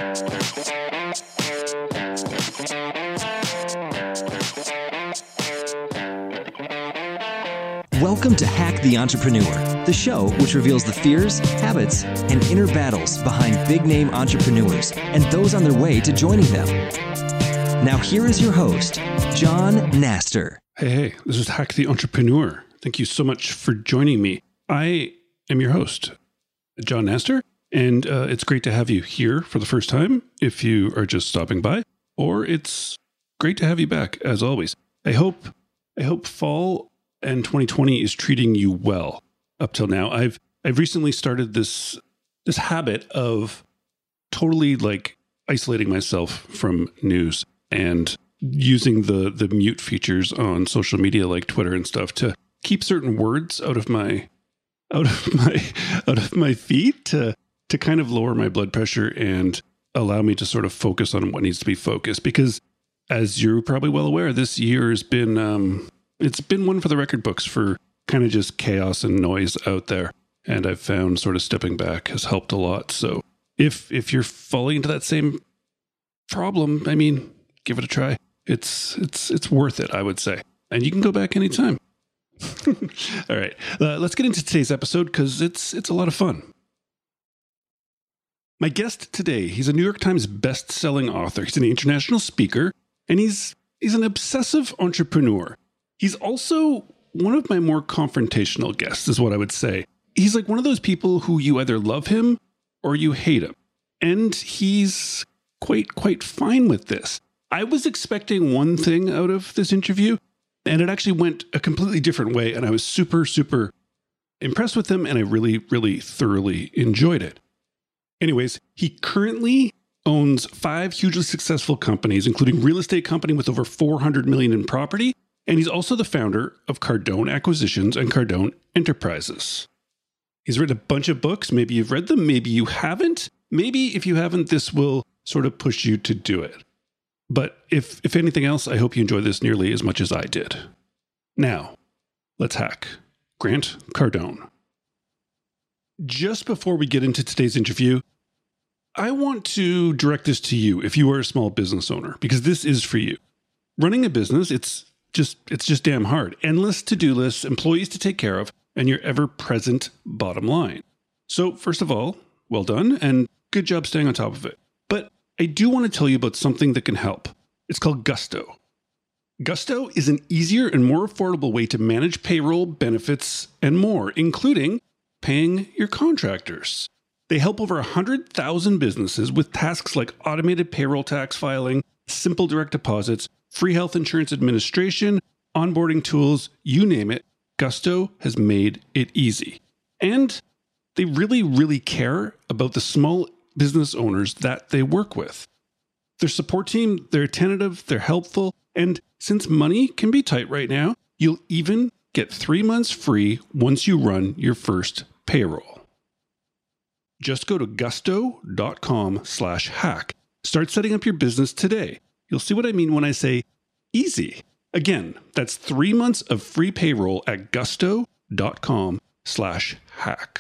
Welcome to Hack the Entrepreneur, the show which reveals the fears, habits, and inner battles behind big-name entrepreneurs and those on their way to joining them. Now here is your host, John Naster. Hey, this is Hack the Entrepreneur. Thank you so much for joining me. I am your host, John Naster, and it's great to have you here for the first time if you are just stopping by, or it's great to have you back as always. I hope fall and 2020 is treating you well up till now. I've recently started this habit of totally like isolating myself from news and using the mute features on social media like Twitter and stuff to keep certain words out of my feed to kind of lower my blood pressure and allow me to sort of focus on what needs to be focused. Because as you're probably well aware, this year has been it's been one for the record books for kind of just chaos and noise out there. And I've found sort of stepping back has helped a lot. So if you're falling into that same problem, I mean, give it a try. It's worth it, I would say. And you can go back anytime. All right, let's get into today's episode because it's a lot of fun. My guest today, he's a New York Times best-selling author. He's an international speaker, and he's an obsessive entrepreneur. He's also one of my more confrontational guests, is what I would say. He's like one of those people who you either love him or you hate him. And he's quite fine with this. I was expecting one thing out of this interview, and it actually went a completely different way. And I was super, super impressed with him, and I really, really thoroughly enjoyed it. Anyways, he currently owns 5 hugely successful companies, including a real estate company with over $400 million in property. And he's also the founder of Cardone Acquisitions and Cardone Enterprises. He's written a bunch of books. Maybe you've read them. Maybe you haven't. Maybe if you haven't, this will sort of push you to do it. But if anything else, I hope you enjoy this nearly as much as I did. Now, let's hack Grant Cardone. Just before we get into today's interview, I want to direct this to you if you are a small business owner, because this is for you. Running a business, it's just damn hard. Endless to-do lists, employees to take care of, and your ever-present bottom line. So first of all, well done, and good job staying on top of it. But I do want to tell you about something that can help. It's called Gusto. Gusto is an easier and more affordable way to manage payroll, benefits, and more, including paying your contractors. They help over 100,000 businesses with tasks like automated payroll tax filing, simple direct deposits, free health insurance administration, onboarding tools, you name it. Gusto has made it easy. And they really, really care about the small business owners that they work with. Their support team, they're attentive, they're helpful, and since money can be tight right now, you'll even get 3 months free once you run your first payroll. Just go to gusto.com/hack. Start setting up your business today. You'll see what I mean when I say easy. Again, that's 3 months of free payroll at gusto.com/hack.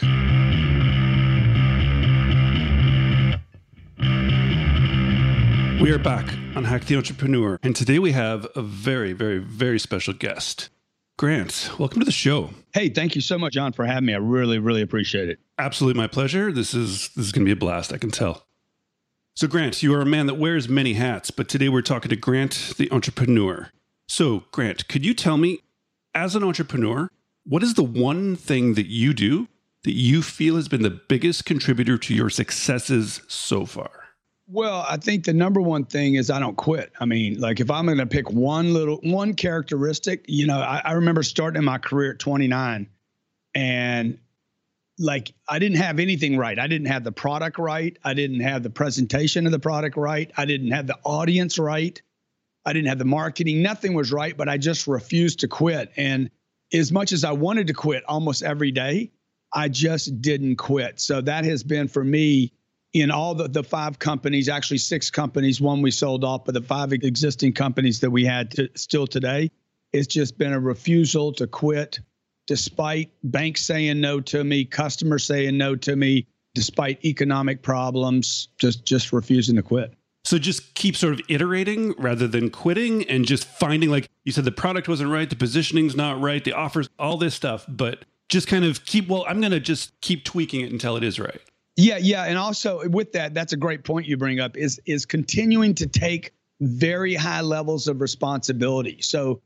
We are back on Hack the Entrepreneur, and today we have a very, very, very special guest. Grant, welcome to the show. Hey, thank you so much, John, for having me. I really, really appreciate it. Absolutely my pleasure. This is going to be a blast, I can tell. So Grant, you are a man that wears many hats, but today we're talking to Grant, the entrepreneur. So Grant, could you tell me, as an entrepreneur, what is the one thing that you do that you feel has been the biggest contributor to your successes so far? Well, I think the number one thing is I don't quit. I mean, like if I'm going to pick one characteristic, I remember starting my career at 29 and like I didn't have anything right. I didn't have the product right. I didn't have the presentation of the product right. I didn't have the audience right. I didn't have the marketing. Nothing was right, but I just refused to quit. And as much as I wanted to quit almost every day, I just didn't quit. So that has been for me in all the 5 companies, actually 6 companies, one we sold off, but the 5 existing companies that we had still today, it's just been a refusal to quit despite banks saying no to me, customers saying no to me, despite economic problems, just refusing to quit. So just keep sort of iterating rather than quitting, and just finding, like you said, the product wasn't right, the positioning's not right, the offers, all this stuff, but just kind of I'm going to just keep tweaking it until it is right. Yeah. And also with that, that's a great point you bring up, is continuing to take very high levels of responsibility. So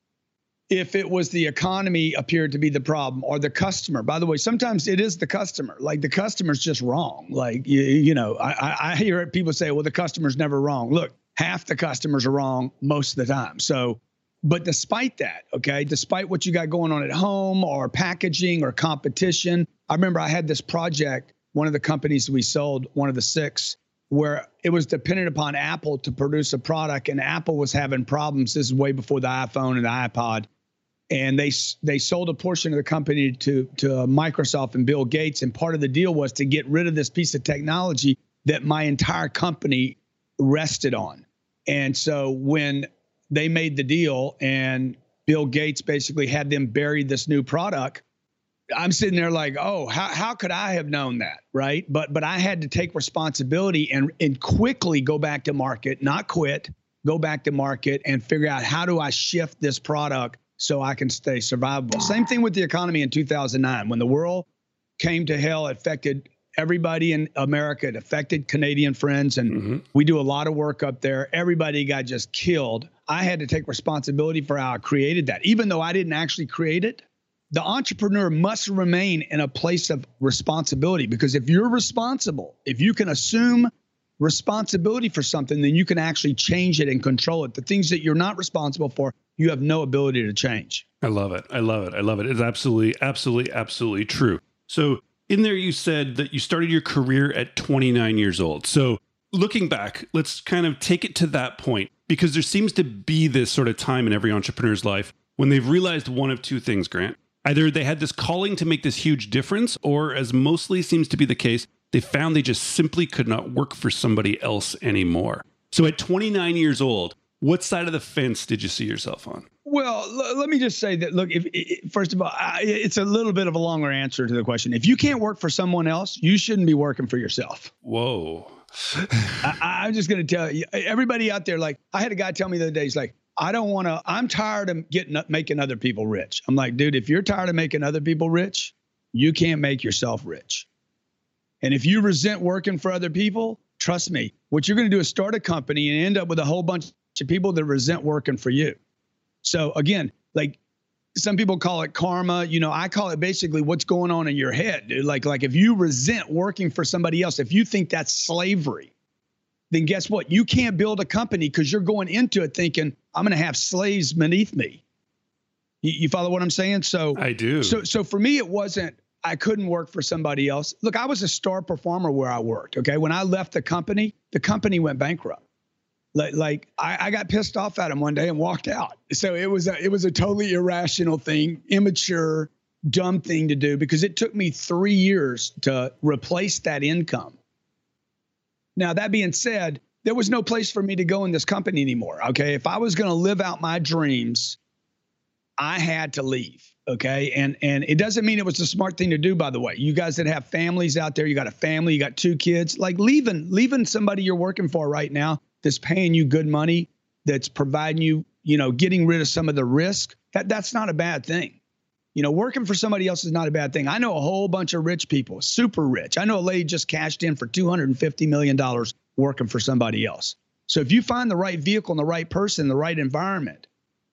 if it was the economy appeared to be the problem, or the customer, by the way, sometimes it is the customer, like the customer's just wrong. Like, I hear people say, well, the customer's never wrong. Look, half the customers are wrong most of the time. So, but despite that, okay, despite what you got going on at home or packaging or competition, I remember I had this project, one of the companies we sold, one of the 6, where it was dependent upon Apple to produce a product, and Apple was having problems. This is way before the iPhone and the iPod. And they sold a portion of the company to Microsoft and Bill Gates. And part of the deal was to get rid of this piece of technology that my entire company rested on. And so when they made the deal and Bill Gates basically had them bury this new product, I'm sitting there like, oh, how could I have known that, right? But I had to take responsibility and quickly go back to market, not quit, go back to market and figure out, how do I shift this product so I can stay survivable? Same thing with the economy in 2009. When the world came to hell, it affected everybody in America. It affected Canadian friends, and we do a lot of work up there. Everybody got just killed. I had to take responsibility for how I created that. Even though I didn't actually create it, the entrepreneur must remain in a place of responsibility, because if you're responsible, if you can assume responsibility for something, then you can actually change it and control it. The things that you're not responsible for, you have no ability to change. I love it. I love it. I love it. It's absolutely true. So in there, you said that you started your career at 29 years old. So looking back, let's kind of take it to that point, because there seems to be this sort of time in every entrepreneur's life when they've realized one of two things, Grant. Either they had this calling to make this huge difference, or, as mostly seems to be the case, they found they just simply could not work for somebody else anymore. So at 29 years old, what side of the fence did you see yourself on? Well, let me just say that, look, first of all, it's a little bit of a longer answer to the question. If you can't work for someone else, you shouldn't be working for yourself. Whoa. I'm just going to tell you, everybody out there, like, I had a guy tell me the other day, he's like, I'm tired of making other people rich. I'm like, dude, if you're tired of making other people rich, you can't make yourself rich. And if you resent working for other people, trust me, what you're going to do is start a company and end up with a whole bunch of people that resent working for you. So again, like, some people call it karma. I call it basically what's going on in your head, dude. Like if you resent working for somebody else, if you think that's slavery, then guess what? You can't build a company, because you're going into it thinking, I'm going to have slaves beneath me. You follow what I'm saying? So I do. So for me, it wasn't, I couldn't work for somebody else. Look, I was a star performer where I worked. Okay. When I left the company went bankrupt. Like I got pissed off at him one day and walked out. So it was a totally irrational thing, immature, dumb thing to do, because it took me 3 years to replace that income. Now, that being said, there was no place for me to go in this company anymore. Okay. If I was going to live out my dreams, I had to leave. Okay. And it doesn't mean it was a smart thing to do, by the way. You guys that have families out there, you got a family, you got 2 kids, like leaving somebody you're working for right now that's paying you good money, that's providing you, getting rid of some of the risk. That's not a bad thing. Working for somebody else is not a bad thing. I know a whole bunch of rich people, super rich. I know a lady just cashed in for $250 million working for somebody else. So if you find the right vehicle and the right person, the right environment,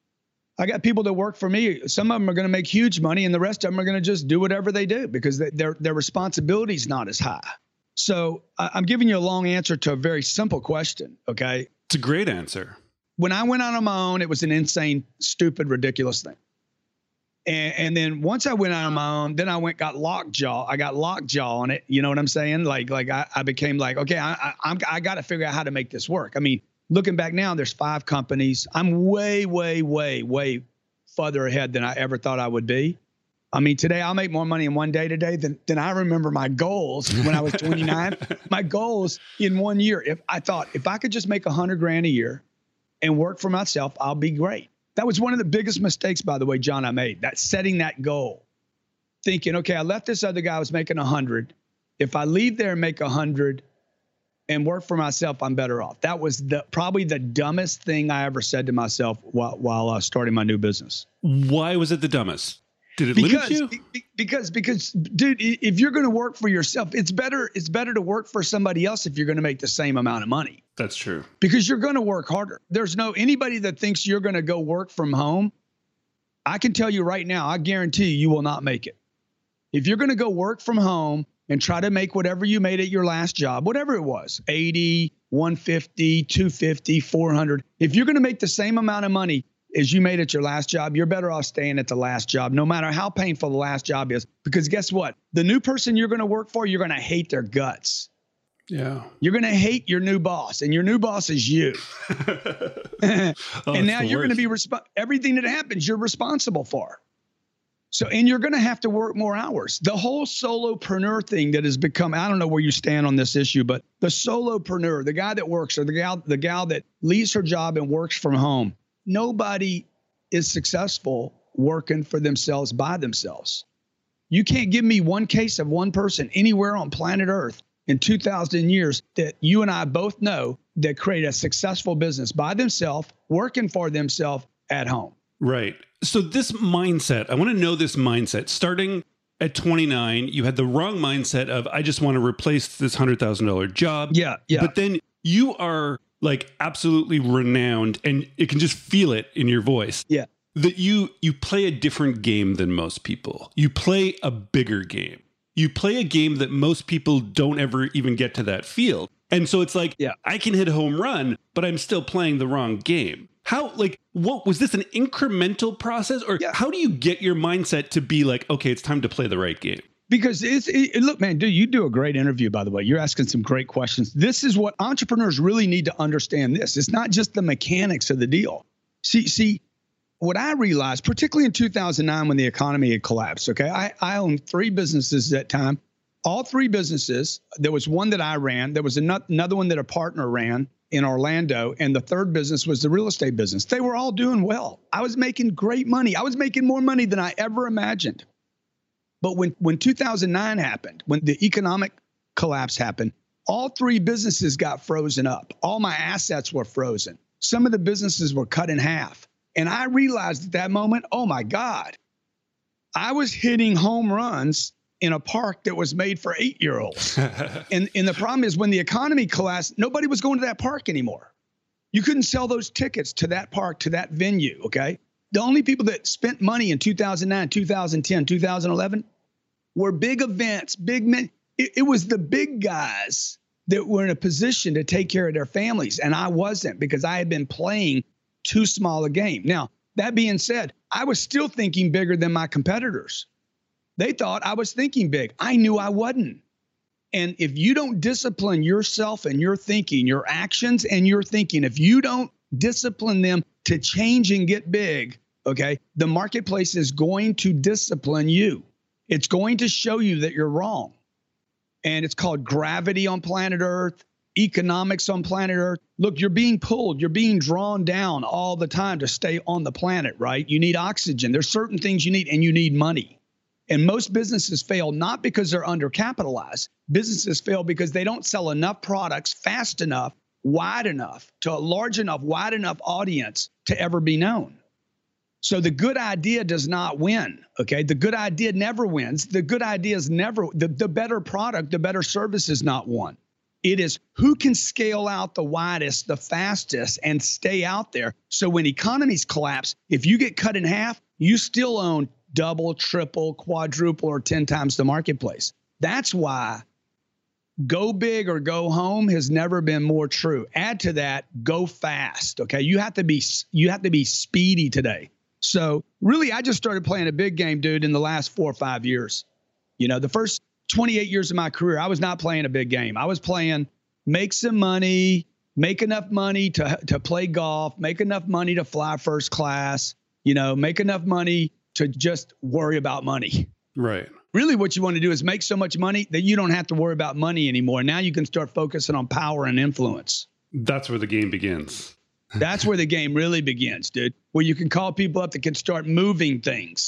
I got people that work for me. Some of them are going to make huge money, and the rest of them are going to just do whatever they do, because their responsibility is not as high. So I'm giving you a long answer to a very simple question. Okay. It's a great answer. When I went out on my own, it was an insane, stupid, ridiculous thing. And then once I went out on my own, then I got lockjaw. I got lockjaw on it. You know what I'm saying? Like I became like, okay, I got to figure out how to make this work. I mean, looking back now, there's 5 companies. I'm way, way, way, way further ahead than I ever thought I would be. I mean, today I'll make more money in one day today than I remember my goals when I was 29. My goals in 1 year. If I could just make $100,000 a year and work for myself, I'll be great. That was one of the biggest mistakes, by the way, John, I made. That setting that goal, thinking, okay, I left this other guy who was making 100, if I leave there and make 100 and work for myself, I'm better off. That was probably the dumbest thing I ever said to myself while starting my new business. Why was it the dumbest? Did it limit you? Because, dude, if you're going to work for yourself, it's better to work for somebody else if you're going to make the same amount of money. That's true. Because you're going to work harder. There's anybody that thinks you're going to go work from home. I can tell you right now, I guarantee you will not make it. If you're going to go work from home and try to make whatever you made at your last job, whatever it was, 80, 150, 250, 400, if you're going to make the same amount of money as you made at your last job, you're better off staying at the last job, no matter how painful the last job is. Because guess what? The new person you're going to work for, you're going to hate their guts. Yeah. You're going to hate your new boss, and your new boss is you. And now you're going to be everything that happens, you're responsible for. So, and you're going to have to work more hours. The whole solopreneur thing that has become, I don't know where you stand on this issue, but the solopreneur, the guy that works, or the gal that leaves her job and works from home, nobody is successful working for themselves by themselves. You can't give me one case of one person anywhere on planet Earth in 2,000 years that you and I both know that create a successful business by themselves, working for themselves at home. Right. So this mindset, I want to know this mindset. Starting at 29, you had the wrong mindset of, I just want to replace this $100,000 job. Yeah. But then you are like absolutely renowned, and it can just feel it in your voice. Yeah. That you play a different game than most people. You play a bigger game. You play a game that most people don't ever even get to that field. And so it's like, I can hit a home run, but I'm still playing the wrong game. How, what was this, an incremental process? Or how do you get your mindset to be like, okay, it's time to play the right game? Because look, man, dude, you do a great interview, by the way. You're asking some great questions. This is what entrepreneurs really need to understand this. It's not just the mechanics of the deal. See, what I realized, particularly in 2009 when the economy had collapsed, okay, I owned 3 businesses at that time. All 3 businesses, there was one that I ran. There was another one that a partner ran in Orlando. And the third business was the real estate business. They were all doing well. I was making great money. I was making more money than I ever imagined. But when 2009 happened, when the economic collapse happened, all 3 businesses got frozen up. All my assets were frozen. Some of the businesses were cut in half. And I realized at that moment, oh my God, I was hitting home runs in a park that was made for 8-year-olds. and the problem is when the economy collapsed, nobody was going to that park anymore. You couldn't sell those tickets to that park, to that venue, okay? The only people that spent money in 2009, 2010, 2011 were big events, big men. It was the big guys that were in a position to take care of their families. And I wasn't, because I had been playing too small a game. Now, that being said, I was still thinking bigger than my competitors. They thought I was thinking big. I knew I wasn't. And if you don't discipline yourself and your thinking, your actions and your thinking, if you don't discipline them to change and get big, okay, the marketplace is going to discipline you. It's going to show you that you're wrong. And it's called gravity on planet Earth, economics on planet Earth. Look, you're being pulled, you're being drawn down all the time to stay on the planet, right? You need oxygen. There's certain things you need, and you need money. And most businesses fail not because they're undercapitalized. Businesses fail because they don't sell enough products fast enough, wide enough, to a large enough, wide enough audience to ever be known. So the good idea does not win, okay? The good idea never wins. The good idea is never, the better product, the better service is not one. It is who can scale out the widest, the fastest, and stay out there. So when economies collapse, if you get cut in half, you still own double, triple, quadruple, or 10 times the marketplace. That's why go big or go home has never been more true. Add to that, go fast. Okay, you have to be speedy today. So really, I just started playing a big game, dude, in the last 4 or 5 years. You know, the first 28 years of my career, I was not playing a big game. I was playing make some money, make enough money to play golf, make enough money to fly first class, you know, make enough money to just worry about money. Right. Really what you want to do is make so much money that you don't have to worry about money anymore. Now you can start focusing on power and influence. That's where the game begins. That's where the game really begins, dude. Where you can call people up that can start moving things.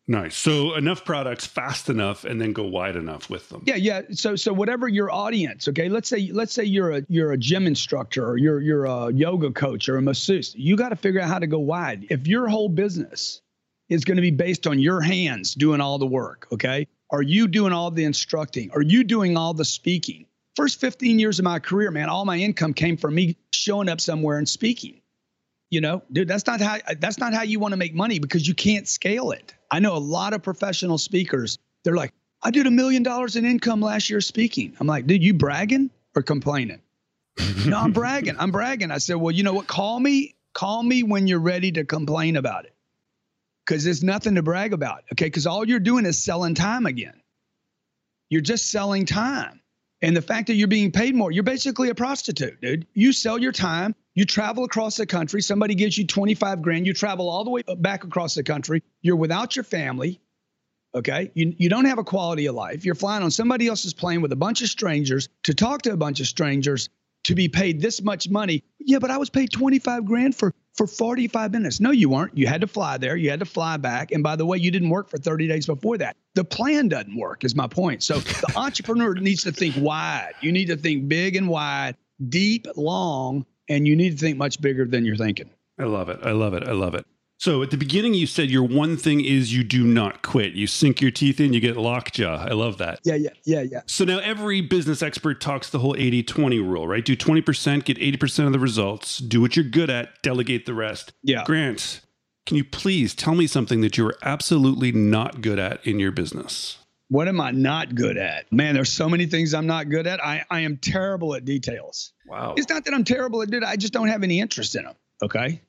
Nice. So enough products fast enough and then go wide enough with them. Yeah. So whatever your audience, okay, let's say you're a gym instructor or you're a yoga coach or a masseuse. You got to figure out how to go wide. If your whole business is going to be based on your hands doing all the work, okay? Are you doing all the instructing? Are you doing all the speaking? First 15 years of my career, man, all my income came from me showing up somewhere and speaking. You know, dude, that's not how you want to make money because you can't scale it. I know a lot of professional speakers. They're like, I did $1 million in income last year speaking. I'm like, dude, you bragging or complaining? No, I'm bragging. I'm bragging. I said, well, you know what? Call me when you're ready to complain about it. Because there's nothing to brag about. Okay. Because all you're doing is selling time again. You're just selling time. And the fact that you're being paid more, you're basically a prostitute, dude. You sell your time. You travel across the country. Somebody gives you 25 grand. You travel all the way back across the country. You're without your family. Okay. You don't have a quality of life. You're flying on somebody else's plane with a bunch of strangers to talk to a bunch of strangers to be paid this much money. Yeah, but I was paid 25 grand for 45 minutes. No, you weren't. You had to fly there. You had to fly back. And by the way, you didn't work for 30 days before that. The plan doesn't work is my point. So the entrepreneur needs to think wide. You need to think big and wide, deep, long, and you need to think much bigger than you're thinking. I love it. I love it. I love it. So at the beginning, you said your one thing is you do not quit. You sink your teeth in, you get lockjaw. I love that. Yeah. So now every business expert talks the whole 80-20 rule, right? Do 20%, get 80% of the results, do what you're good at, delegate the rest. Yeah. Grant, can you please tell me something that you are absolutely not good at in your business? What am I not good at? Man, there's so many things I'm not good at. I am terrible at details. Wow. It's not that I'm terrible at it. I just don't have any interest in them. Okay.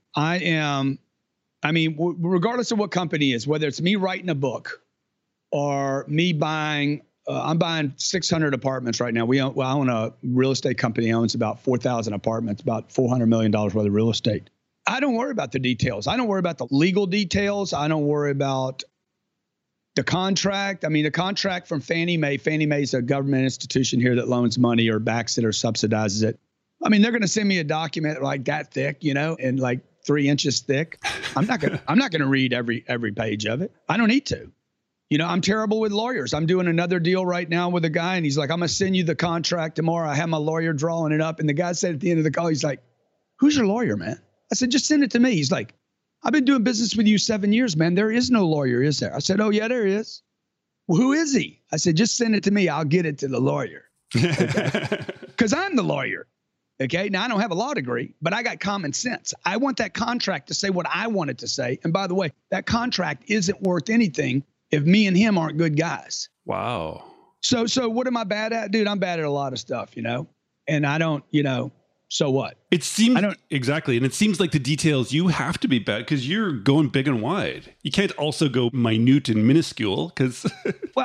Regardless of what company it is, whether it's me writing a book or me buying, I'm buying 600 apartments right now. I own a real estate company, owns about 4,000 apartments, about $400 million worth of real estate. I don't worry about the details. I don't worry about the legal details. I don't worry about the contract. I mean, the contract from Fannie Mae. Fannie Mae is a government institution here that loans money or backs it or subsidizes it. I mean, they're going to send me a document like that thick, and like 3 inches thick. I'm not gonna read every page of it. I don't need to. I'm terrible with lawyers. I'm doing another deal right now with a guy, and he's like, I'm gonna send you the contract tomorrow. I have my lawyer drawing it up, and the guy said at the end of the call, he's like, "Who's your lawyer, man?" I said, "Just send it to me." He's like, "I've been doing business with you 7 years, man. There is no lawyer, is there?" I said, "Oh yeah, there is." "Well, who is he?" I said, "Just send it to me. I'll get it to the lawyer." Because I'm the lawyer. Okay. Now I don't have a law degree, but I got common sense. I want that contract to say what I want it to say. And by the way, that contract isn't worth anything if me and him aren't good guys. Wow. So what am I bad at? Dude, I'm bad at a lot of stuff, and I don't, so what? It seems exactly. And it seems like the details you have to be bad because you're going big and wide. You can't also go minute and minuscule because. Well,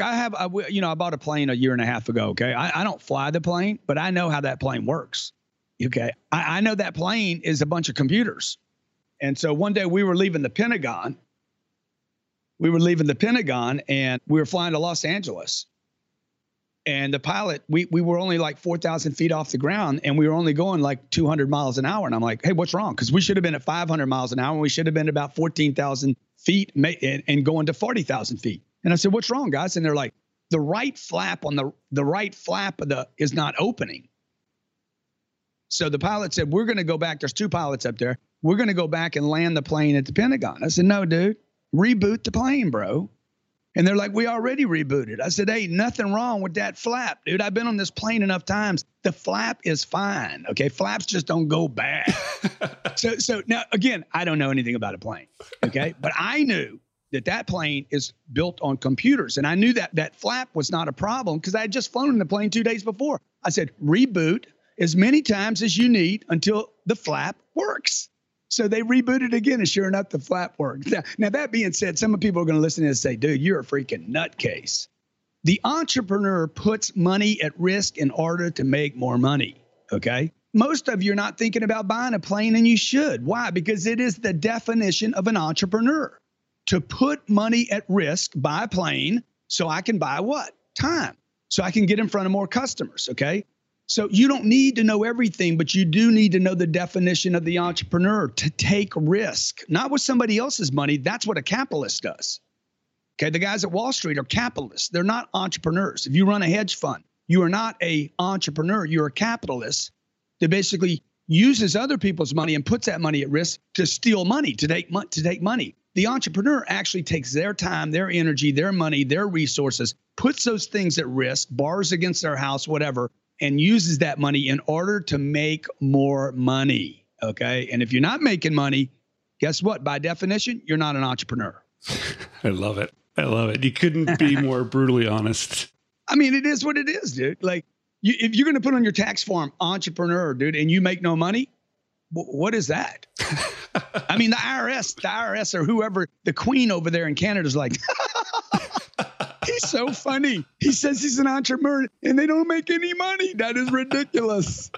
I bought a plane a year and a half ago. Okay. I don't fly the plane, but I know how that plane works. Okay. I know that plane is a bunch of computers. And so one day we were leaving the Pentagon. And we were flying to Los Angeles. And the pilot, we were only like 4,000 feet off the ground, and we were only going like 200 miles an hour. And I'm like, hey, what's wrong? Because we should have been at 500 miles an hour, and we should have been about 14,000 feet and going to 40,000 feet. And I said, what's wrong, guys? And they're like, the right flap is not opening. So the pilot said, we're going to go back. There's 2 pilots up there. We're going to go back and land the plane at the Pentagon. I said, no, dude, reboot the plane, bro. And they're like, we already rebooted. I said, hey, nothing wrong with that flap, dude. I've been on this plane enough times. The flap is fine. Okay. Flaps just don't go bad. So now, again, I don't know anything about a plane. Okay. But I knew that plane is built on computers. And I knew that flap was not a problem because I had just flown in the plane 2 days before. I said, reboot as many times as you need until the flap works. So they rebooted again, and sure enough, the flap worked. Now, that being said, some people are going to listen to this and say, dude, you're a freaking nutcase. The entrepreneur puts money at risk in order to make more money, okay? Most of you are not thinking about buying a plane, and you should. Why? Because it is the definition of an entrepreneur. To put money at risk, buy a plane, so I can buy what? Time. So I can get in front of more customers, okay? So you don't need to know everything, but you do need to know the definition of the entrepreneur, to take risk, not with somebody else's money. That's what a capitalist does. Okay. The guys at Wall Street are capitalists. They're not entrepreneurs. If you run a hedge fund, you are not an entrepreneur. You're a capitalist that basically uses other people's money and puts that money at risk to steal money, to take money. The entrepreneur actually takes their time, their energy, their money, their resources, puts those things at risk, borrows against their house, whatever, and uses that money in order to make more money. Okay. And if you're not making money, guess what? By definition, you're not an entrepreneur. I love it. I love it. You couldn't be more brutally honest. I mean, it is what it is, dude. Like, if you're going to put on your tax form, entrepreneur, dude, and you make no money, what is that? I mean, the IRS or whoever, the queen over there in Canada is like, he's so funny. He says he's an entrepreneur and they don't make any money. That is ridiculous.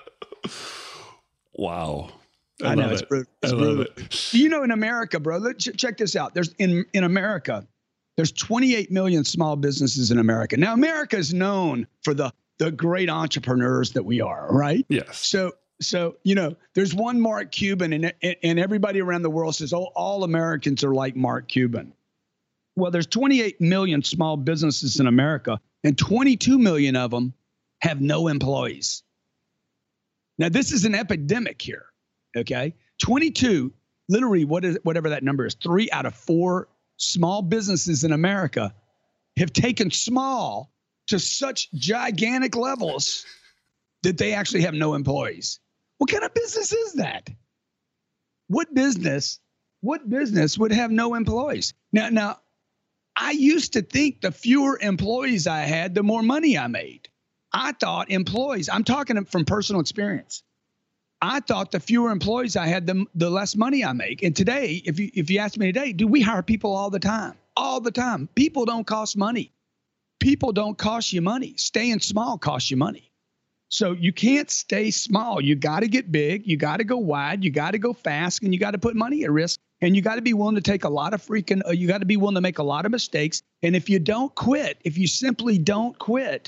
Wow. I know, it's brutal. It's brutal. You know, in America, brother, check this out. There's in America, there's 28 million small businesses in America. Now, America is known for the great entrepreneurs that we are, right? Yes. So, you know, there's one Mark Cuban and everybody around the world says, oh, all Americans are like Mark Cuban. Well, there's 28 million small businesses in America and 22 million of them have no employees. Now, this is an epidemic here, okay? 22, literally, whatever that number is, 3 out of 4 small businesses in America have taken small to such gigantic levels that they actually have no employees. What kind of business is that? What business would have no employees? Now, I used to think the fewer employees I had, the more money I made. I thought employees, I'm talking from personal experience. I thought the fewer employees I had, the less money I make. And today, if you ask me today, do we hire people all the time? All the time. People don't cost money. People don't cost you money. Staying small costs you money. So you can't stay small. You got to get big. You got to go wide. You got to go fast, and you got to put money at risk. And you got to be willing to take a lot of you got to be willing to make a lot of mistakes. And if you don't quit, if you simply don't quit,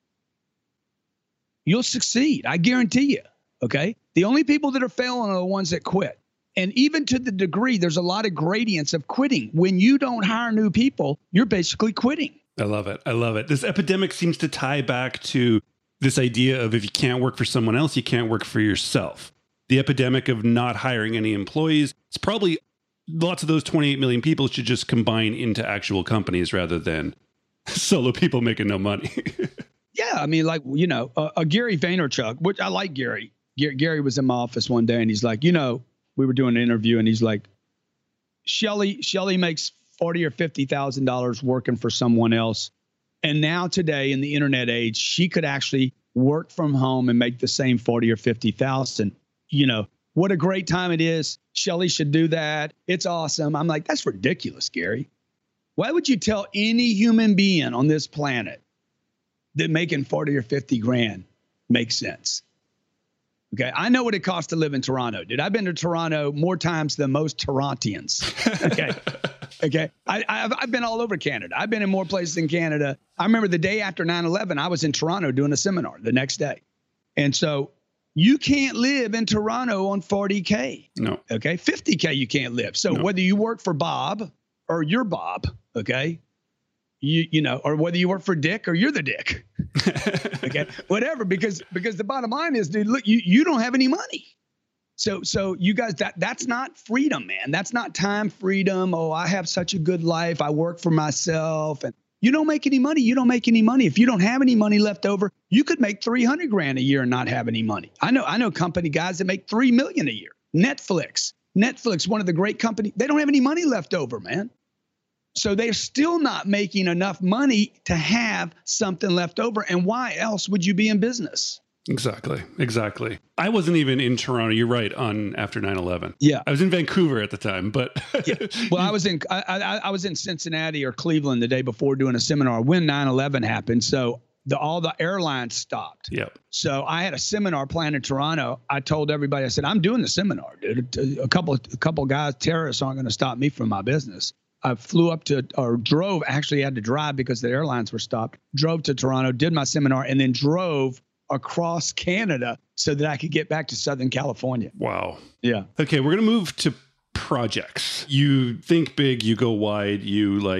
you'll succeed. I guarantee you. Okay. The only people that are failing are the ones that quit. And even to the degree, there's a lot of gradients of quitting. When you don't hire new people, you're basically quitting. I love it. I love it. This epidemic seems to tie back to this idea of if you can't work for someone else, you can't work for yourself. The epidemic of not hiring any employees, it's probably lots of those 28 million people should just combine into actual companies rather than solo people making no money. Yeah. I mean, like, you know, Gary Vaynerchuk, which I like Gary. Gary was in my office one day and he's like, you know, we were doing an interview and he's like, Shelly makes $40,000 or $50,000 working for someone else. And now today in the internet age, she could actually work from home and make the same 40 or 50,000. You know, what a great time it is. Shelly should do that. It's awesome. I'm like, that's ridiculous, Gary. Why would you tell any human being on this planet that making 40 or 50 grand makes sense? Okay, I know what it costs to live in Toronto, dude. I've been to Toronto more times than most Torontians. Okay, I've been all over Canada. I've been in more places in Canada. I remember the day after 9/11, I was in Toronto doing a seminar the next day. And so you can't live in Toronto on 40K. No. Okay, 50K you can't live. So whether you work for Bob or you're Bob, okay, you know, or whether you work for Dick or you're the Dick. Okay, whatever, because the bottom line is, dude, look, you don't have any money. So you guys, that's not freedom, man. That's not time freedom. Oh, I have such a good life. I work for myself, and you don't make any money. You don't make any money. If you don't have any money left over, you could make 300 grand a year and not have any money. I know company guys that make 3 million a year. Netflix, one of the great companies, they don't have any money left over, man. So they're still not making enough money to have something left over. And why else would you be in business? Exactly. I wasn't even in Toronto. You're right. After 9/11. Yeah, I was in Vancouver at the time, but yeah. Well, I was in Cincinnati or Cleveland the day before doing a seminar when 9/11 happened. So all the airlines stopped. Yep. So I had a seminar planned in Toronto. I told everybody, I said, I'm doing the seminar, dude. A couple guys, terrorists, aren't going to stop me from my business. I flew up drove, actually had to drive because the airlines were stopped, drove to Toronto, did my seminar, and then drove across Canada so that I could get back to Southern California. Wow. Yeah. Okay, we're going to move to projects. You think big, you go wide, you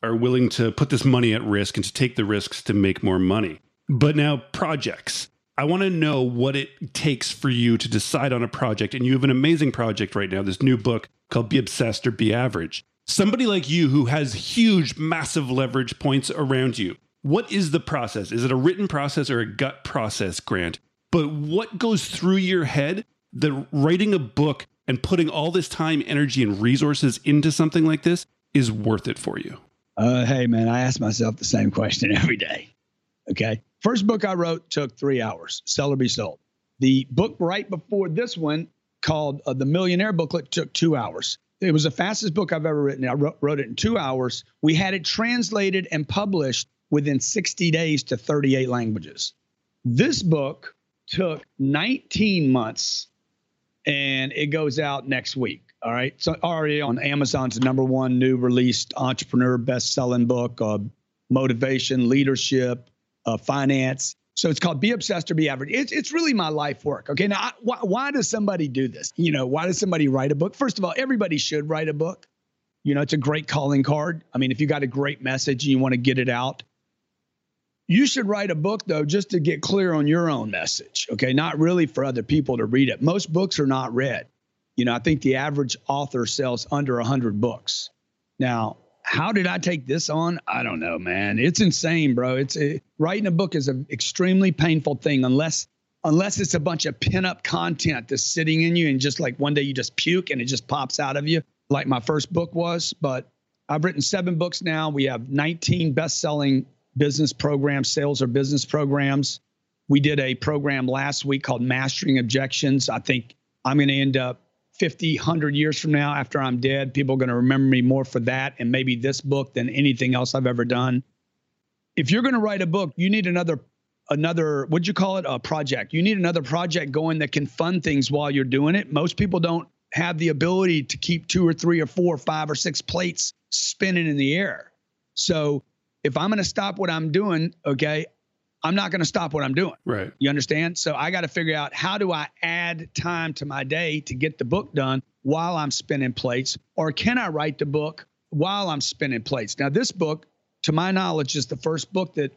are willing to put this money at risk and to take the risks to make more money. But now projects. I want to know what it takes for you to decide on a project. And you have an amazing project right now, this new book called Be Obsessed or Be Average. Somebody like you who has huge, massive leverage points around you. What is the process? Is it a written process or a gut process, Grant? But what goes through your head that writing a book and putting all this time, energy, and resources into something like this is worth it for you? Hey, man, I ask myself the same question every day. Okay. First book I wrote took 3 hours, Sell or Be Sold. The book right before this one called The Millionaire Booklet took 2 hours. It was the fastest book I've ever written. I wrote it in 2 hours. We had it translated and published within 60 days to 38 languages. This book took 19 months and it goes out next week. All right. So already on Amazon's #1 new released entrepreneur best-selling book, motivation, leadership, finance. So it's called Be Obsessed or Be Average. It's really my life work. Okay. Now, why does somebody do this? Why does somebody write a book? First of all, everybody should write a book. It's a great calling card. I mean, if you got a great message and you want to get it out, you should write a book, though, just to get clear on your own message. Okay. Not really for other people to read it. Most books are not read. I think the average author sells under 100 books. Now, how did I take this on? I don't know, man. It's insane, bro. Writing a book is an extremely painful thing unless it's a bunch of pin-up content that's sitting in you and just like one day you just puke and it just pops out of you like my first book was. But I've written 7 books now. We have 19 best-selling business programs, sales or business programs. We did a program last week called Mastering Objections. I think I'm going to end up 50, 100 years from now, after I'm dead, people are going to remember me more for that and maybe this book than anything else I've ever done. If you're going to write a book, you need another, what'd you call it? A project. You need another project going that can fund things while you're doing it. Most people don't have the ability to keep 2 or 3 or 4 or 5 or 6 plates spinning in the air. So if I'm going to stop what I'm doing, okay, I'm not going to stop what I'm doing. Right. You understand? So I got to figure out, how do I add time to my day to get the book done while I'm spinning plates? Or can I write the book while I'm spinning plates? Now, this book, to my knowledge, is the first book that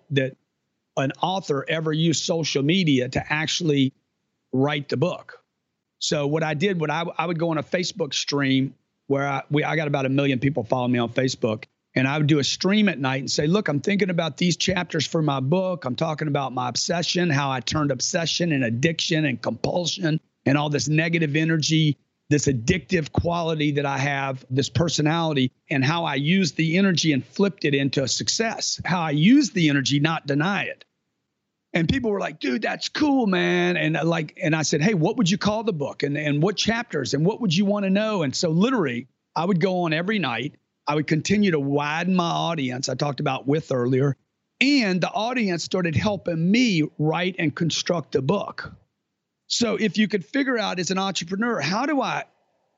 an author ever used social media to actually write the book. So what I did, I would go on a Facebook stream where I got about 1 million people following me on Facebook. And I would do a stream at night and say, look, I'm thinking about these chapters for my book. I'm talking about my obsession, how I turned obsession and addiction and compulsion and all this negative energy, this addictive quality that I have, this personality, and how I used the energy and flipped it into a success, how I used the energy, not deny it. And people were like, dude, that's cool, man. And I said, hey, what would you call the book? And what chapters? And what would you want to know? And so literally, I would go on every night. I would continue to widen my audience. I talked about with earlier, and the audience started helping me write and construct the book. So if you could figure out as an entrepreneur, how do I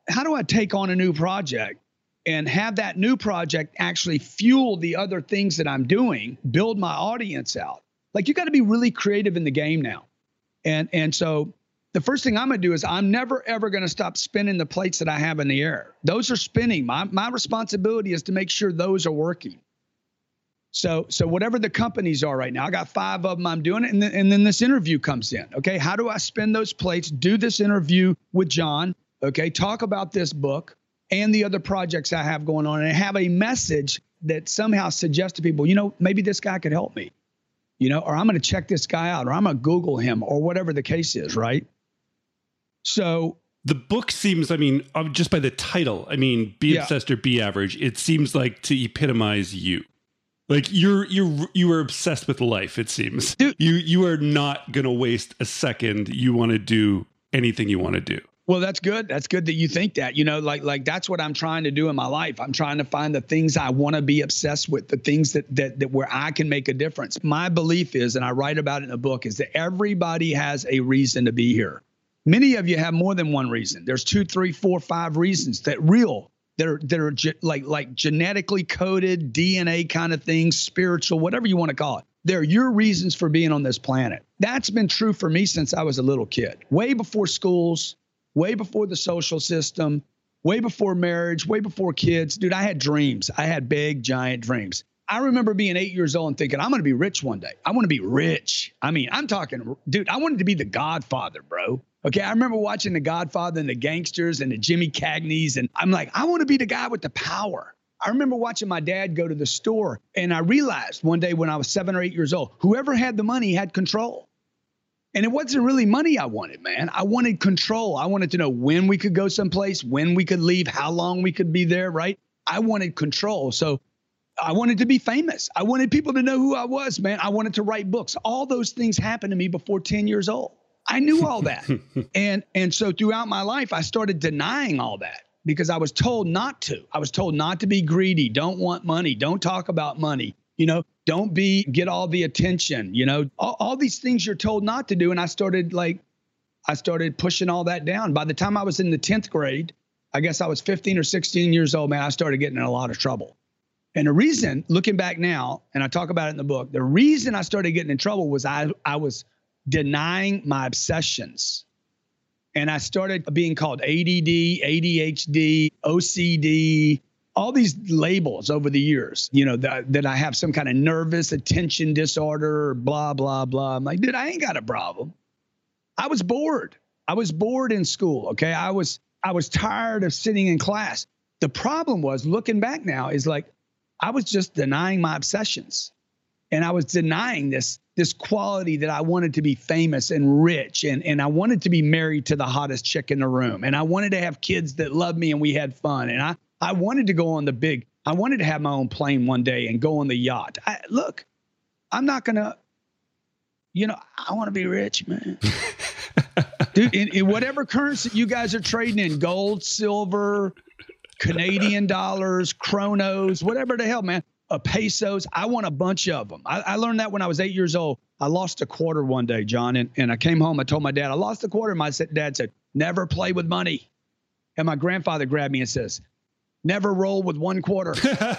take on a new project and have that new project actually fuel the other things that I'm doing, build my audience out? Like, you got to be really creative in the game now. And so the first thing I'm going to do is I'm never, ever going to stop spinning the plates that I have in the air. Those are spinning. My responsibility is to make sure those are working. So whatever the companies are right now, I got 5 of them I'm doing it. And then this interview comes in. Okay. How do I spin those plates? Do this interview with John. Okay. Talk about this book and the other projects I have going on and have a message that somehow suggests to people, maybe this guy could help me, or I'm going to check this guy out, or I'm going to Google him, or whatever the case is. Right. So the book seems, just by the title, Be Obsessed or Be Average, it seems like to epitomize you. Like you are obsessed with life, it seems. Dude, you are not going to waste a second. You want to do anything you want to do. Well, that's good. That's good that you think that, like that's what I'm trying to do in my life. I'm trying to find the things I want to be obsessed with, the things that where I can make a difference. My belief is, and I write about it in a book, is that everybody has a reason to be here. Many of you have more than one reason. There's 2, 3, 4, 5 reasons that are like genetically coded DNA kind of things, spiritual, whatever you want to call it. They're your reasons for being on this planet. That's been true for me since I was a little kid, way before schools, way before the social system. way before marriage, way before kids. Dude, I had dreams. I had big, giant dreams. I remember being 8 years old and thinking, I'm going to be rich one day. I want to be rich. I mean, I'm talking, dude, I wanted to be the Godfather, bro. Okay, I remember watching The Godfather and the gangsters and the Jimmy Cagneys, and I'm like, I want to be the guy with the power. I remember watching my dad go to the store, and I realized one day when I was 7 or 8 years old, whoever had the money had control. And it wasn't really money I wanted, man. I wanted control. I wanted to know when we could go someplace, when we could leave, how long we could be there, right? I wanted control. So I wanted to be famous. I wanted people to know who I was, man. I wanted to write books. All those things happened to me before 10 years old. I knew all that. And so throughout my life, I started denying all that because I was told not to. I was told not to be greedy, don't want money, don't talk about money, don't get all the attention, all these things you're told not to do. And I started pushing all that down. By the time I was in the 10th grade, I guess I was 15 or 16 years old, man, I started getting in a lot of trouble. And the reason, looking back now, and I talk about it in the book, the reason I started getting in trouble was I was denying my obsessions. And I started being called ADD, ADHD, OCD, all these labels over the years, that I have some kind of nervous attention disorder, blah, blah, blah. I'm like, dude, I ain't got a problem. I was bored. I was bored in school. Okay. I was tired of sitting in class. The problem was, looking back now, is like, I was just denying my obsessions. And I was denying this quality that I wanted to be famous and rich. And I wanted to be married to the hottest chick in the room. And I wanted to have kids that loved me and we had fun. And I wanted to go on I wanted to have my own plane one day and go on the yacht. I'm not going to, I want to be rich, man. Dude, in whatever currency you guys are trading in, gold, silver, Canadian dollars, chronos, whatever the hell, man. Pesos. I want a bunch of them. I learned that when I was 8 years old. I lost a quarter one day, John, and I came home. I told my dad, I lost a quarter. My dad said, never play with money. And my grandfather grabbed me and says, never roll with 1 quarter.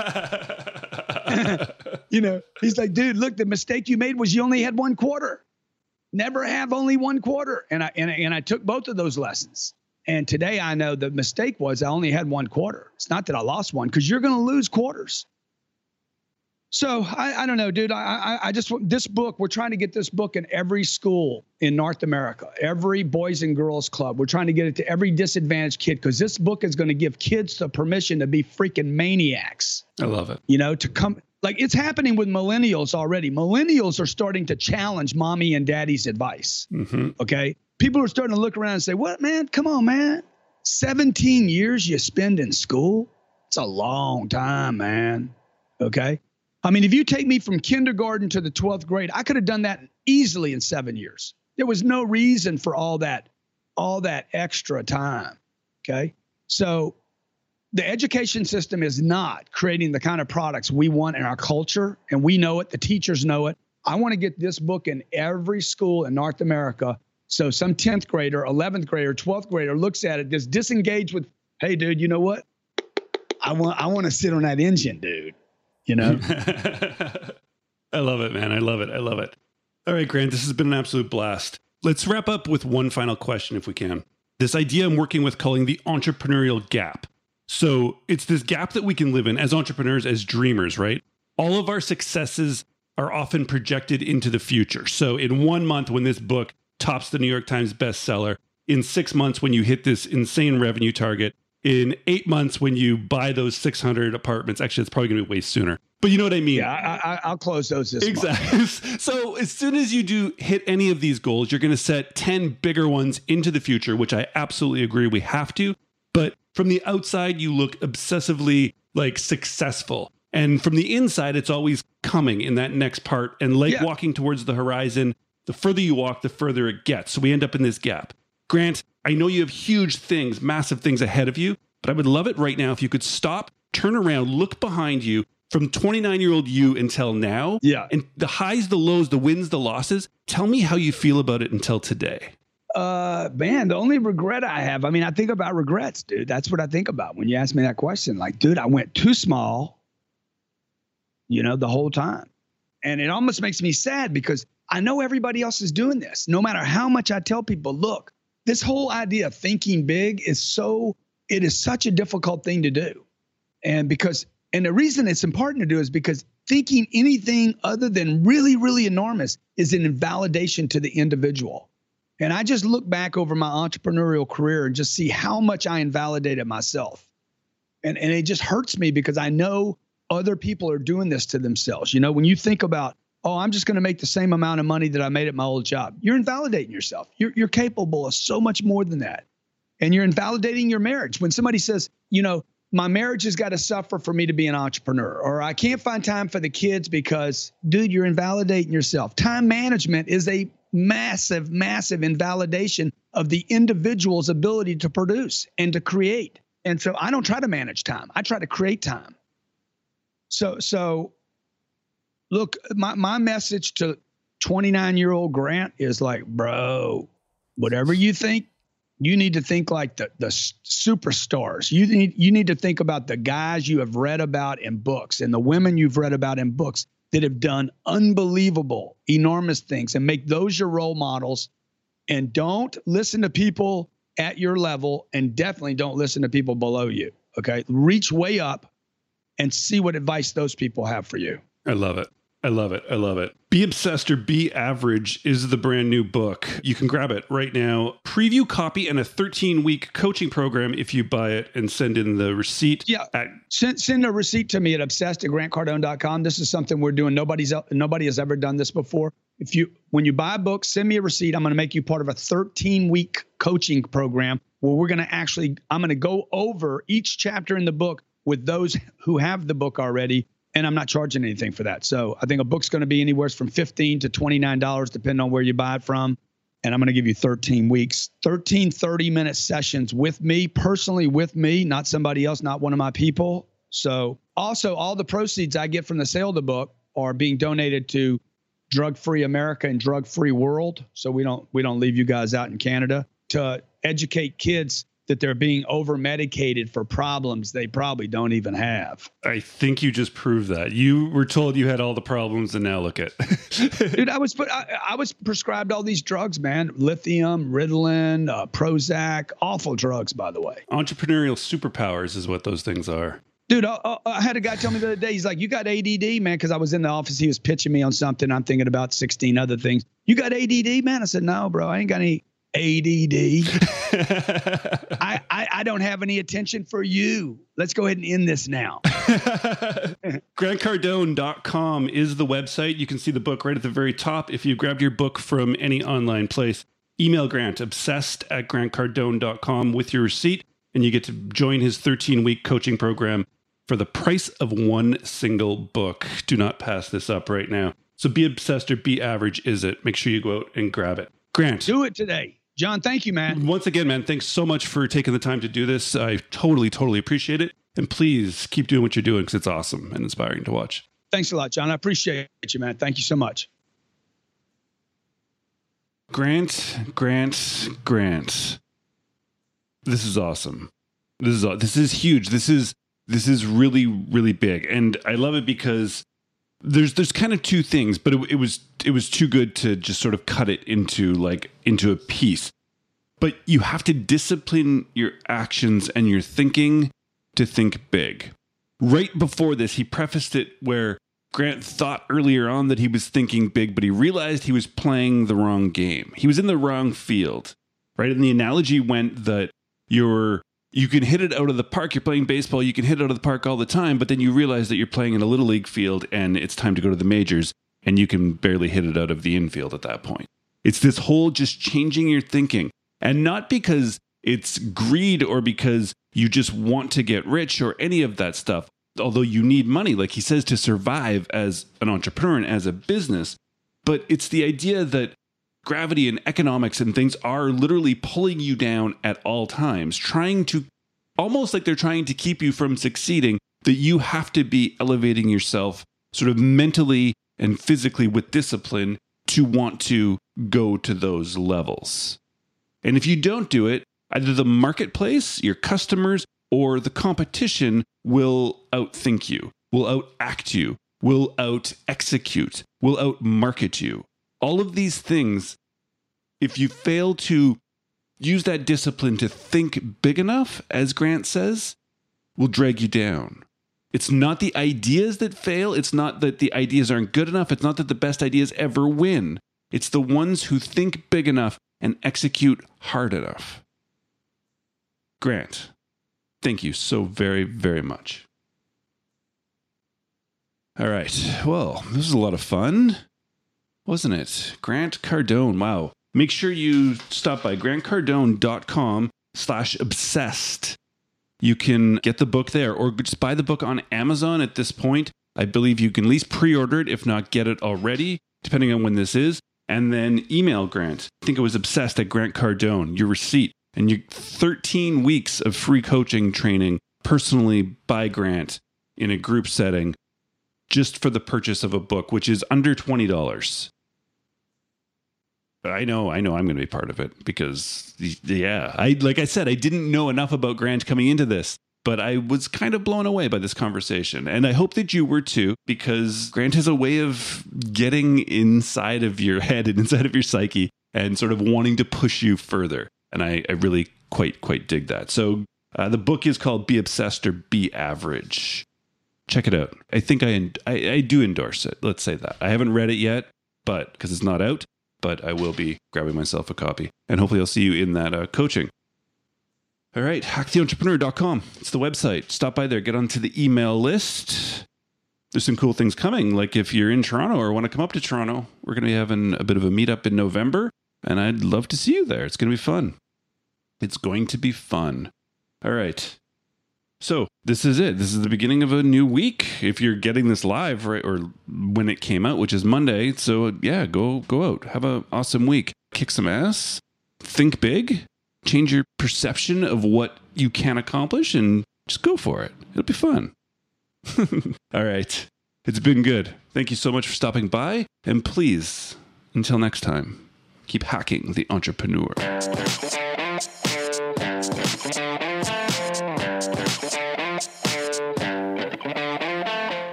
He's like, dude, look, the mistake you made was you only had 1 quarter. Never have only 1 quarter. And I took both of those lessons. And today I know the mistake was I only had 1 quarter. It's not that I lost one, because you're going to lose quarters. So I don't know, dude. I just want this book. We're trying to get this book in every school in North America, every boys and girls club. We're trying to get it to every disadvantaged kid, because this book is going to give kids the permission to be freaking maniacs. I love it. To come, like, it's happening with millennials already. Millennials are starting to challenge mommy and daddy's advice. Mm-hmm. Okay. People are starting to look around and say, what, man? Come on, man. 17 years you spend in school. It's a long time, man. Okay. I mean, if you take me from kindergarten to the 12th grade, I could have done that easily in 7 years. There was no reason for all that extra time. Okay. So the education system is not creating the kind of products we want in our culture. And we know it. The teachers know it. I want to get this book in every school in North America. So some 10th grader, 11th grader, 12th grader looks at it, just disengaged with, hey, dude, you know what? I want to sit on that engine, dude. I love it, man. I love it. All right, Grant, this has been an absolute blast. Let's wrap up with one final question, if we can. This idea I'm working with calling the entrepreneurial gap. So it's this gap that we can live in as entrepreneurs, as dreamers, right? All of our successes are often projected into the future. So in 1 month, when this book tops the New York Times bestseller, in 6 months, when you hit this insane revenue target, in 8 months, when you buy those 600 apartments, actually, it's probably going to be way sooner. But you know what I mean? Yeah, I'll close those this exactly. Month. So as soon as you do hit any of these goals, you're going to set 10 bigger ones into the future, which I absolutely agree we have to. But from the outside, you look obsessively like successful. And from the inside, it's always coming in that next part. And walking towards the horizon, the further you walk, the further it gets. So we end up in this gap. Grant, I know you have huge things, massive things ahead of you, but I would love it right now if you could stop, turn around, look behind you from 29-year-old you until now. Yeah. And the highs, the lows, the wins, the losses. Tell me how you feel about it until today. Man, the only regret I have, I think about regrets, dude. That's what I think about when you ask me that question. Like, dude, I went too small, the whole time. And it almost makes me sad because I know everybody else is doing this. No matter how much I tell people, look, this whole idea of thinking big is so it is such a difficult thing to do. And the reason it's important to do is because thinking anything other than really, really enormous is an invalidation to the individual. And I just look back over my entrepreneurial career and just see how much I invalidated myself. And it just hurts me because I know other people are doing this to themselves. You know, when you think about, oh, I'm just going to make the same amount of money that I made at my old job, you're invalidating yourself. You're capable of so much more than that. And you're invalidating your marriage. When somebody says, you know, my marriage has got to suffer for me to be an entrepreneur, or I can't find time for the kids because, dude, you're invalidating yourself. Time management is a massive, massive invalidation of the individual's ability to produce and to create. And so I don't try to manage time. I try to create time. So look, my message to 29-year-old Grant is like, bro, whatever you think, you need to think like the superstars. You need to think about the guys you have read about in books and the women you've read about in books that have done unbelievable, enormous things, and make those your role models. And don't listen to people at your level, and definitely don't listen to people below you. Okay. Reach way up and see what advice those people have for you. I love it. I love it. I love it. Be Obsessed or Be Average is the brand new book. You can grab it right now. Preview copy and a 13-week coaching program if you buy it and send in the receipt. Yeah. Send a receipt to me at obsessed@grantcardone.com. This is something we're doing. Nobody has ever done this before. When you buy a book, send me a receipt. I'm going to make you part of a 13-week coaching program where I'm going to go over each chapter in the book with those who have the book already. And I'm not charging anything for that. So I think a book's going to be anywhere from $15 to $29, depending on where you buy it from. And I'm going to give you 13 weeks, 13 30-minute sessions with me, personally with me, not somebody else, not one of my people. So also all the proceeds I get from the sale of the book are being donated to Drug Free America and Drug Free World. So we don't leave you guys out in Canada, to educate kids that they're being over-medicated for problems they probably don't even have. I think you just proved that. You were told you had all the problems, and now look at Dude, I was prescribed all these drugs, man. Lithium, Ritalin, Prozac, awful drugs, by the way. Entrepreneurial superpowers is what those things are. Dude, I had a guy tell me the other day, he's like, you got ADD, man, because I was in the office. He was pitching me on something. I'm thinking about 16 other things. You got ADD, man? I said, no, bro, I ain't got any ADD. I don't have any attention for you. Let's go ahead and end this now. GrantCardone.com is the website. You can see the book right at the very top. If you grabbed your book from any online place, email Grant, obsessed@grantcardone.com with your receipt, and you get to join his 13-week coaching program for the price of one single book. Do not pass this up right now. So Be Obsessed or Be Average is it. Make sure you go out and grab it. Grant. Do it today. John, thank you, man. Once again, man, thanks so much for taking the time to do this. I totally, totally appreciate it. And please keep doing what you're doing because it's awesome and inspiring to watch. Thanks a lot, John. I appreciate you, man. Thank you so much. Grant. This is awesome. This is huge. This is really, really big. And I love it because there's kind of two things, but it was too good to just sort of cut it into a piece. But you have to discipline your actions and your thinking to think big. Right before this, he prefaced it where Grant thought earlier on that he was thinking big, but he realized he was playing the wrong game. He was in the wrong field, right? And the analogy went that you can hit it out of the park. You're playing baseball. You can hit it out of the park all the time, but then you realize that you're playing in a little league field and it's time to go to the majors and you can barely hit it out of the infield at that point. It's this whole just changing your thinking, and not because it's greed or because you just want to get rich or any of that stuff. Although you need money, like he says, to survive as an entrepreneur and as a business. But it's the idea that gravity and economics and things are literally pulling you down at all times, almost like they're trying to keep you from succeeding, that you have to be elevating yourself sort of mentally and physically with discipline to want to go to those levels. And if you don't do it, either the marketplace, your customers, or the competition will outthink you, will outact you, will out-execute, will out-market you. All of these things, if you fail to use that discipline to think big enough, as Grant says, will drag you down. It's not the ideas that fail. It's not that the ideas aren't good enough. It's not that the best ideas ever win. It's the ones who think big enough and execute hard enough. Grant, thank you so very, very much. All right. Well, this was a lot of fun, wasn't it? Grant Cardone. Wow. Make sure you stop by grantcardone.com/obsessed. You can get the book there or just buy the book on Amazon at this point. I believe you can at least pre-order it, if not get it already, depending on when this is. And then email Grant. I think it was obsessed at Grant Cardone, your receipt, and your 13 weeks of free coaching training personally by Grant in a group setting just for the purchase of a book, which is under $20. I know I'm going to be part of it because, yeah, like I said, I didn't know enough about Grant coming into this, but I was kind of blown away by this conversation. And I hope that you were too, because Grant has a way of getting inside of your head and inside of your psyche and sort of wanting to push you further. And I really quite dig that. So the book is called Be Obsessed or Be Average. Check it out. I think I do endorse it. Let's say that. I haven't read it yet, but because it's not out. But I will be grabbing myself a copy. And hopefully I'll see you in that coaching. All right, hacktheentrepreneur.com. It's the website. Stop by there. Get onto the email list. There's some cool things coming. Like if you're in Toronto or want to come up to Toronto, we're going to be having a bit of a meetup in November. And I'd love to see you there. It's going to be fun. It's going to be fun. All right. So this is it. This is the beginning of a new week. If you're getting this live, right, or when it came out, which is Monday. So yeah, go out. Have an awesome week. Kick some ass. Think big. Change your perception of what you can accomplish and just go for it. It'll be fun. All right. It's been good. Thank you so much for stopping by. And please, until next time, keep hacking the entrepreneur.